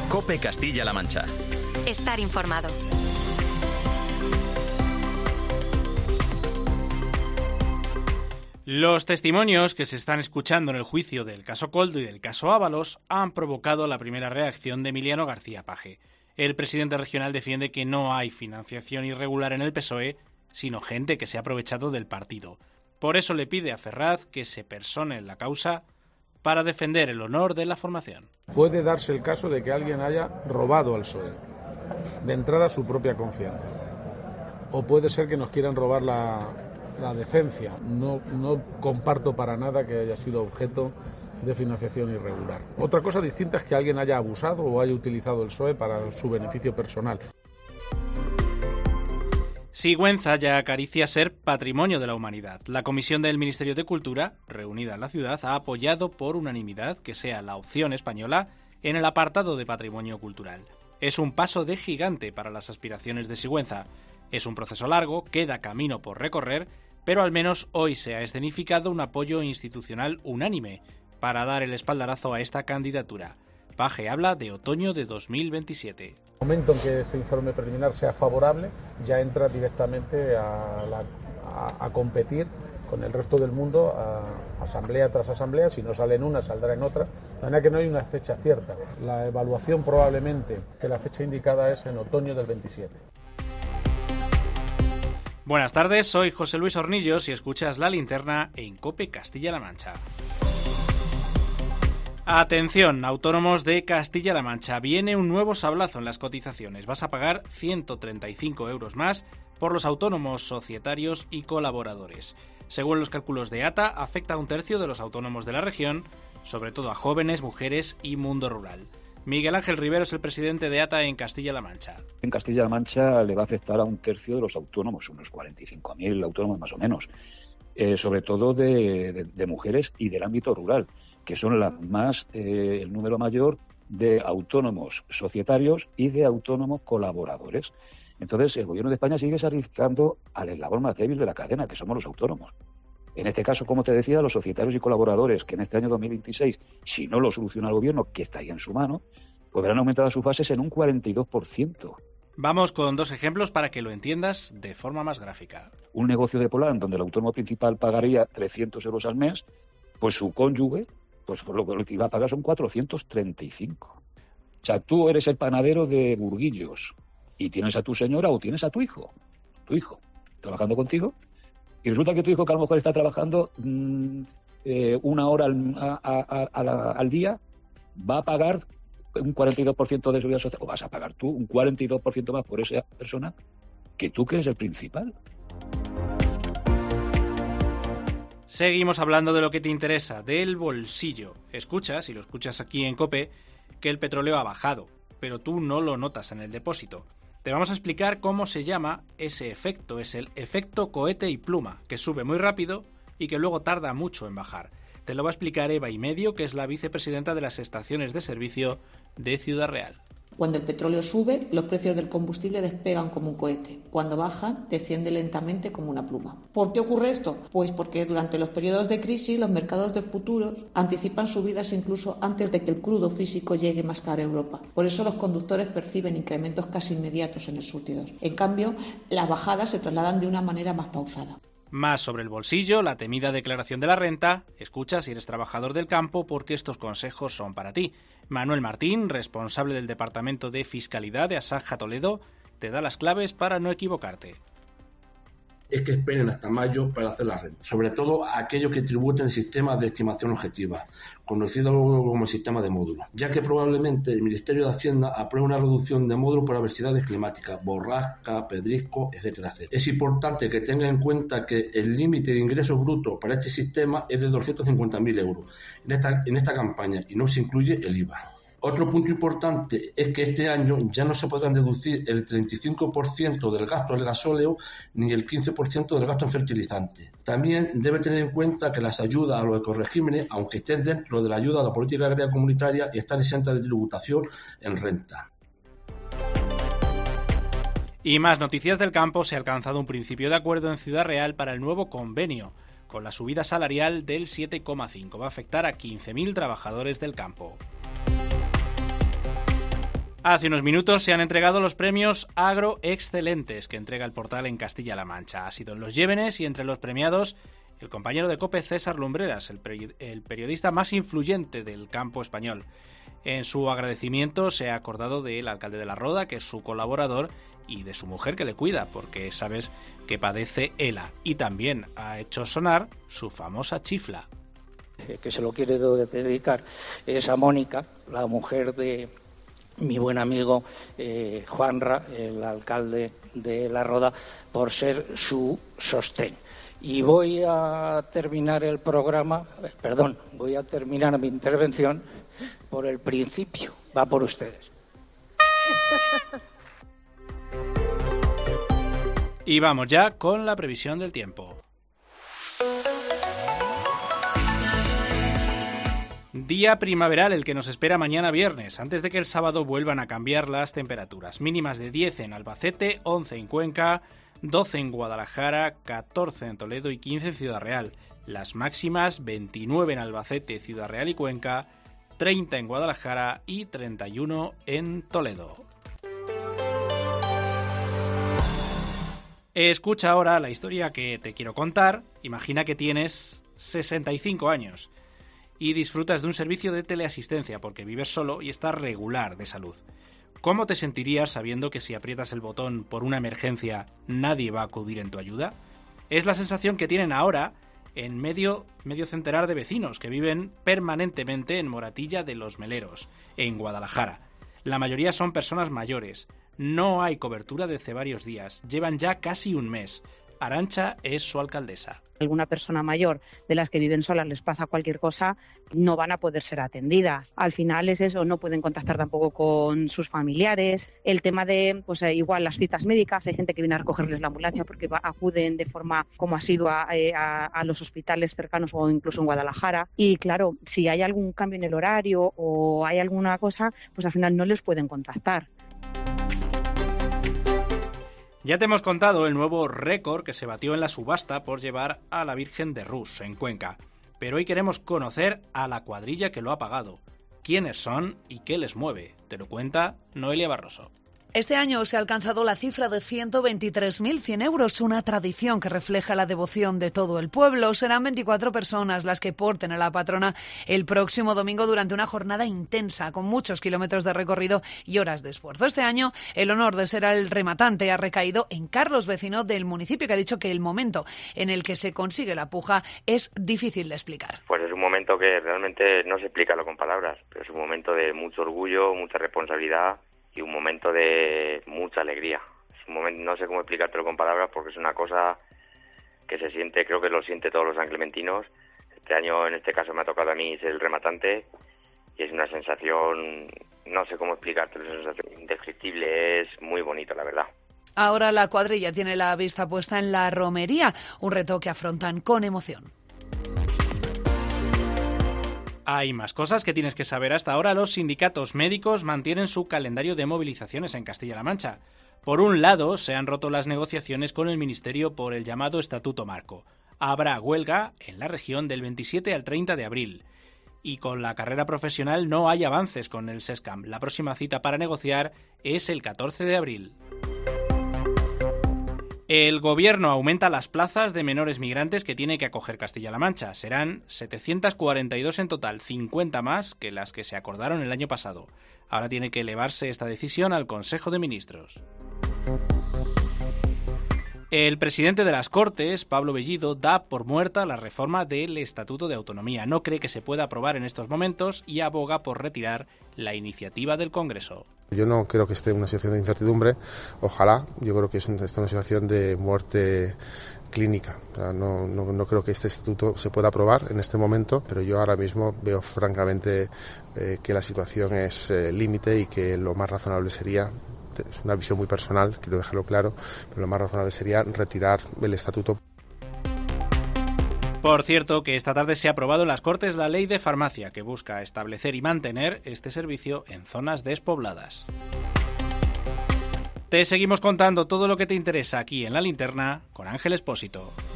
COPE Castilla-La Mancha. Estar informado. Los testimonios que se están escuchando en el juicio del caso Koldo y del caso Ábalos han provocado la primera reacción de Emiliano García Paje. El presidente regional defiende que no hay financiación irregular en el PSOE, sino gente que se ha aprovechado del partido. Por eso le pide a Ferraz que se persone en la causa para defender el honor de la formación. Puede darse el caso de que alguien haya robado al PSOE, de entrada su propia confianza. O puede ser que nos quieran robar la decencia. No comparto para nada que haya sido objeto de financiación irregular. Otra cosa distinta es que alguien haya abusado o haya utilizado el PSOE para su beneficio personal. Sigüenza ya acaricia ser patrimonio de la humanidad. La comisión del Ministerio de Cultura, reunida en la ciudad, ha apoyado por unanimidad que sea la opción española en el apartado de patrimonio cultural. Es un paso de gigante para las aspiraciones de Sigüenza. Es un proceso largo, queda camino por recorrer, pero al menos hoy se ha escenificado un apoyo institucional unánime para dar el espaldarazo a esta candidatura. Paje habla de otoño de 2027. En el momento en que ese informe preliminar sea favorable, ya entra directamente a competir con el resto del mundo, a asamblea tras asamblea. Si no sale en una, saldrá en otra. De manera que no hay una fecha cierta. La evaluación probablemente, que la fecha indicada es en otoño del 27. Buenas tardes, soy José Luis Hornillos y escuchas La Linterna en COPE Castilla-La Mancha. Atención, autónomos de Castilla-La Mancha, viene un nuevo sablazo en las cotizaciones. Vas a pagar 135 euros más por los autónomos societarios y colaboradores. Según los cálculos de ATA, afecta a un tercio de los autónomos de la región, sobre todo a jóvenes, mujeres y mundo rural. Miguel Ángel Rivero es el presidente de ATA en Castilla-La Mancha. En Castilla-La Mancha le va a afectar a un tercio de los autónomos, unos 45.000 autónomos más o menos, sobre todo de mujeres y del ámbito rural, que son el número mayor de autónomos societarios y de autónomos colaboradores. Entonces, el Gobierno de España sigue sacrificando al eslabón más débil de la cadena, que somos los autónomos. En este caso, como te decía, los societarios y colaboradores, que en este año 2026, si no lo soluciona el Gobierno, que está ahí en su mano, pues verán aumentadas sus bases en un 42%. Vamos con dos ejemplos para que lo entiendas de forma más gráfica. Un negocio de Polán, donde el autónomo principal pagaría 300 euros al mes, pues su cónyuge, pues lo que iba a pagar son 435. O sea, tú eres el panadero de Burguillos y tienes a tu señora o tienes a tu hijo, trabajando contigo, y resulta que tu hijo, que a lo mejor está trabajando una hora al día, va a pagar un 42% de seguridad social, o vas a pagar tú un 42% más por esa persona que tú, que eres el principal. Seguimos hablando de lo que te interesa, del bolsillo. Escuchas, y lo escuchas aquí en COPE, que el petróleo ha bajado, pero tú no lo notas en el depósito. Te vamos a explicar cómo se llama ese efecto. Es el efecto cohete y pluma, que sube muy rápido y que luego tarda mucho en bajar. Te lo va a explicar Eva Imedio, que es la vicepresidenta de las estaciones de servicio de Ciudad Real. Cuando el petróleo sube, los precios del combustible despegan como un cohete. Cuando bajan, desciende lentamente como una pluma. ¿Por qué ocurre esto? Pues porque durante los periodos de crisis los mercados de futuros anticipan subidas incluso antes de que el crudo físico llegue más caro a Europa. Por eso los conductores perciben incrementos casi inmediatos en el surtidor. En cambio, las bajadas se trasladan de una manera más pausada. Más sobre el bolsillo, la temida declaración de la renta. Escucha si eres trabajador del campo, porque estos consejos son para ti. Manuel Martín, responsable del Departamento de Fiscalidad de Asaja Toledo, te da las claves para no equivocarte. Es que esperen hasta mayo para hacer la renta, sobre todo aquellos que tributen sistemas de estimación objetiva, conocido como el sistema de módulos, ya que probablemente el Ministerio de Hacienda apruebe una reducción de módulos por adversidades climáticas, borrasca, pedrisco, etcétera, etcétera. Es importante que tengan en cuenta que el límite de ingresos brutos para este sistema es de 250.000 euros en esta campaña, y no se incluye el IVA. Otro punto importante es que este año ya no se podrán deducir el 35% del gasto del gasóleo ni el 15% del gasto en fertilizantes. También debe tener en cuenta que las ayudas a los ecoregímenes, aunque estén dentro de la ayuda a la política agraria comunitaria, están exentas de tributación en renta. Y más noticias del campo. Se ha alcanzado un principio de acuerdo en Ciudad Real para el nuevo convenio, con la subida salarial del 7,5. Va a afectar a 15.000 trabajadores del campo. Hace unos minutos se han entregado los premios Agroexcelentes que entrega el portal en Castilla-La Mancha. Ha sido en Los Llévenes y entre los premiados el compañero de COPE César Lumbreras, el periodista más influyente del campo español. En su agradecimiento se ha acordado del alcalde de La Roda, que es su colaborador, y de su mujer que le cuida, porque sabes que padece ELA. Y también ha hecho sonar su famosa chifla. Que se lo quiere dedicar es a Mónica, la mujer de mi buen amigo Juanra, el alcalde de La Roda, por ser su sostén. Y voy a terminar mi intervención por el principio. Va por ustedes. Y vamos ya con la previsión del tiempo. Día primaveral el que nos espera mañana viernes, antes de que el sábado vuelvan a cambiar las temperaturas. Mínimas de 10 en Albacete, 11 en Cuenca, 12 en Guadalajara, 14 en Toledo y 15 en Ciudad Real. Las máximas 29 en Albacete, Ciudad Real y Cuenca, 30 en Guadalajara y 31 en Toledo. Escucha ahora la historia que te quiero contar. Imagina que tienes 65 años y disfrutas de un servicio de teleasistencia porque vives solo y estás regular de salud. ¿Cómo te sentirías sabiendo que si aprietas el botón por una emergencia nadie va a acudir en tu ayuda? Es la sensación que tienen ahora en medio centenar de vecinos que viven permanentemente en Moratilla de los Meleros, en Guadalajara. La mayoría son personas mayores. No hay cobertura desde varios días. Llevan ya casi un mes. Arantxa es su alcaldesa. Alguna persona mayor de las que viven solas les pasa cualquier cosa, no van a poder ser atendidas. Al final es eso, no pueden contactar tampoco con sus familiares. El tema de, igual las citas médicas, hay gente que viene a recogerles la ambulancia porque acuden de forma como asidua a los hospitales cercanos o incluso en Guadalajara. Y claro, si hay algún cambio en el horario o hay alguna cosa, pues al final no les pueden contactar. Ya te hemos contado el nuevo récord que se batió en la subasta por llevar a la Virgen de Rus, en Cuenca. Pero hoy queremos conocer a la cuadrilla que lo ha pagado. ¿Quiénes son y qué les mueve? Te lo cuenta Noelia Barroso. Este año se ha alcanzado la cifra de 123.100 euros, una tradición que refleja la devoción de todo el pueblo. Serán 24 personas las que porten a la patrona el próximo domingo durante una jornada intensa, con muchos kilómetros de recorrido y horas de esfuerzo. Este año el honor de ser el rematante ha recaído en Carlos, vecino del municipio, que ha dicho que el momento en el que se consigue la puja es difícil de explicar. Pues es un momento que realmente no se explica con palabras, pero es un momento de mucho orgullo, mucha responsabilidad y un momento de mucha alegría. Es un momento, no sé cómo explicártelo con palabras porque es una cosa que se siente, creo que lo siente todos los sanclementinos. Este año, en este caso, me ha tocado a mí ser el rematante y es una sensación, no sé cómo explicártelo, es una sensación indescriptible, es muy bonito, la verdad. Ahora la cuadrilla tiene la vista puesta en la romería, un reto que afrontan con emoción. Hay más cosas que tienes que saber. Hasta ahora los sindicatos médicos mantienen su calendario de movilizaciones en Castilla-La Mancha. Por un lado, se han roto las negociaciones con el Ministerio por el llamado Estatuto Marco. Habrá huelga en la región del 27 al 30 de abril. Y con la carrera profesional no hay avances con el SESCAM. La próxima cita para negociar es el 14 de abril. El Gobierno aumenta las plazas de menores migrantes que tiene que acoger Castilla-La Mancha. Serán 742 en total, 50 más que las que se acordaron el año pasado. Ahora tiene que elevarse esta decisión al Consejo de Ministros. El presidente de las Cortes, Pablo Bellido, da por muerta la reforma del Estatuto de Autonomía. No cree que se pueda aprobar en estos momentos y aboga por retirar la iniciativa del Congreso. Yo no creo que esté en una situación de incertidumbre, ojalá. Yo creo que está en una situación de muerte clínica. O sea, no creo que este estatuto se pueda aprobar en este momento, pero yo ahora mismo veo francamente que la situación es límite y que lo más razonable sería, es una visión muy personal, quiero dejarlo claro, pero lo más razonable sería retirar el estatuto. Por cierto, que esta tarde se ha aprobado en las Cortes la ley de farmacia, que busca establecer y mantener este servicio en zonas despobladas. Te seguimos contando todo lo que te interesa aquí en La Linterna con Ángel Expósito.